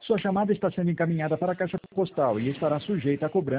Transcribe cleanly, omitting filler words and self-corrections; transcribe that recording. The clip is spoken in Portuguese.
Sua chamada está sendo encaminhada para a caixa postal e estará sujeita a cobrança